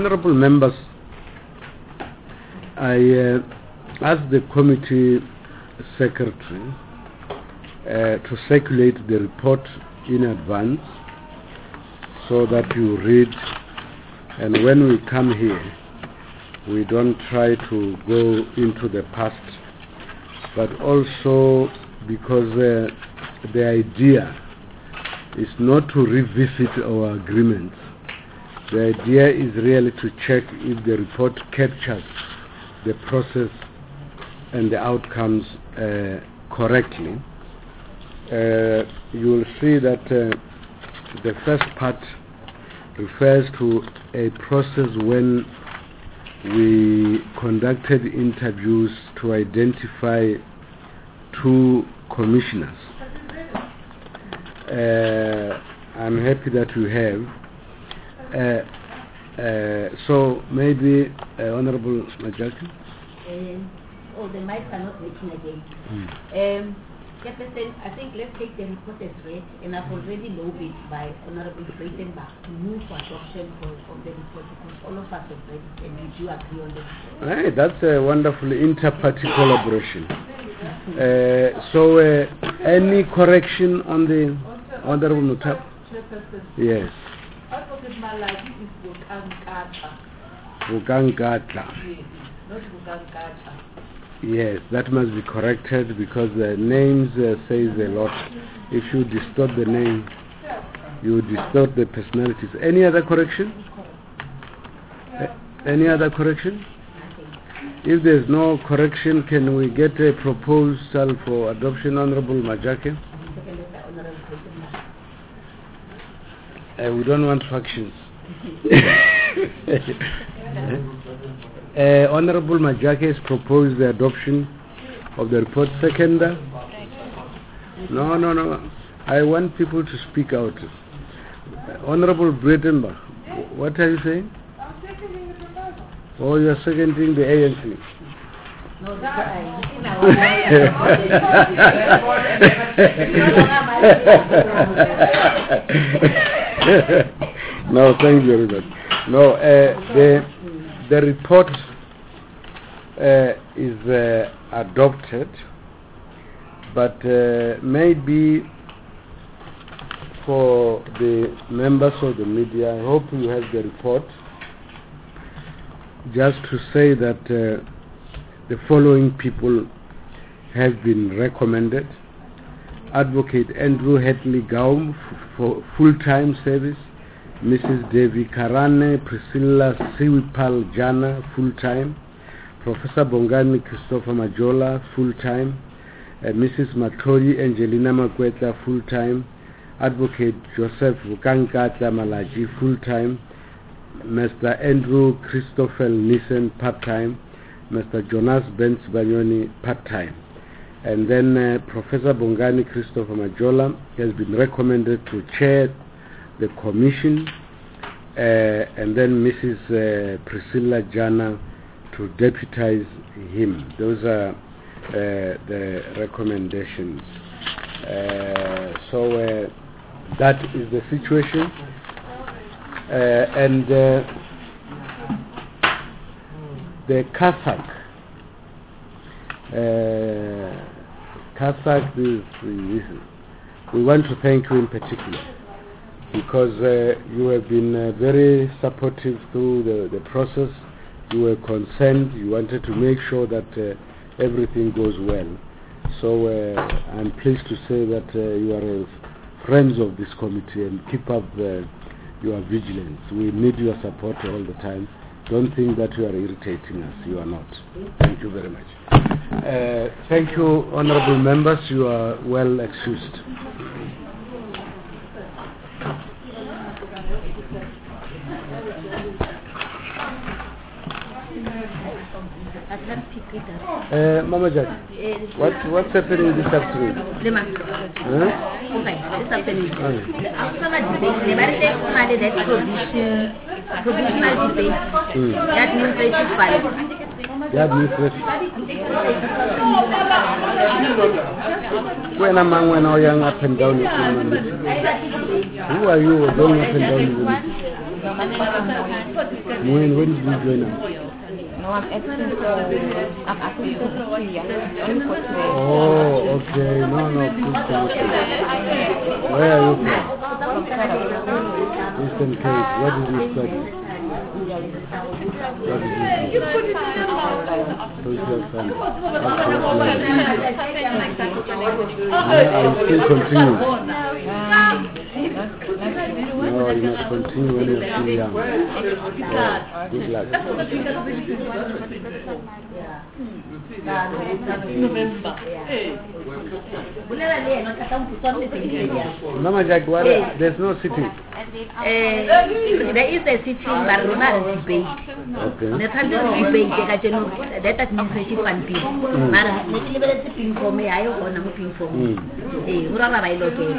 Honorable members, I asked the committee secretary to circulate the report in advance so that you read, and when we come here we don't try to go into the past, but also because the idea is not to revisit our agreements. The idea is really to check if the report captures the process and the outcomes correctly. You will see that the first part refers to a process when we conducted interviews to identify 2 commissioners. I'm happy that we have. So maybe Honorable Majaki. The mics are not working again. Jefferson, I think let's take the report as read, and I've already lobbied by Honorable Breitenbach to move for adoption of the report because all of us have read it and we do agree on the report. Right, that's a wonderful inter-party collaboration. So any correction on the Honorable Mutab? Yes. Advocate Malagi is Vukankatla. Vukankatla. Not Vukankatla. Yes, that must be corrected because the names says a lot. If you distort the name, you distort the personalities. Any other correction? Any other correction? If there's no correction, can we get a proposal for adoption, Honorable Majake? We don't want factions. Honorable Majake has proposed the adoption of the report. Seconder? No. I want people to speak out. Honorable Breitenbach, what are you saying? I'm seconding the proposal. Oh, you are seconding the ANC. No, thank you very much. No, the report is adopted, but maybe for the members of the media, I hope you have the report, just to say that the following people have been recommended: Advocate Andrew Hadley Gaum for full-time service, Mrs. Devi Karane Priscilla Siwipal Jana, full-time, Professor Bongani Christopher Majola, full-time, Mrs. Matori Angelina Makweta, full-time, Advocate Joseph Vukankatla Malaji, full-time, Mr. Andrew Christopher Nissen, part-time, Mr. Jonas Benz Banyoni, part-time. And then Professor Bongani Christopher Majola has been recommended to chair the commission, and then Mrs. Priscilla Jana to deputize him. Those are the recommendations. So that is the situation. And the CASAC, we want to thank you in particular, because you have been very supportive through the process. You were concerned, you wanted to make sure that everything goes well. So I'm pleased to say that you are friends of this committee, and keep up your vigilance. We need your support all the time. Don't think that you are irritating us. You are not. Thank you very much. Thank you, honorable members. You are well excused. Mama Jack, what's happening this afternoon? This afternoon. Provisional debate. The administrative file. The administrative. When am I young up and down? Who are you going up and down? When did you join us? No, I'm asking for 2 years. Only for today. Oh, okay. No, please come. Where are you from? From Canada. Eastern Cape. What did you study? What did you do? Social science. Are you still continuing? No, you must continue when you're still young. Good luck. Mama Jack, there's no sitting. There is a sitting, but Roma is debate. Okay. The time of debate, that administration fund people. Mara, let's ping for me. I want to ping for me. Urama by local.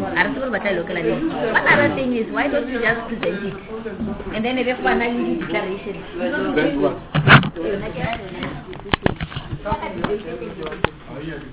One other thing is, why don't you just present it? And then if one declaration. That's what.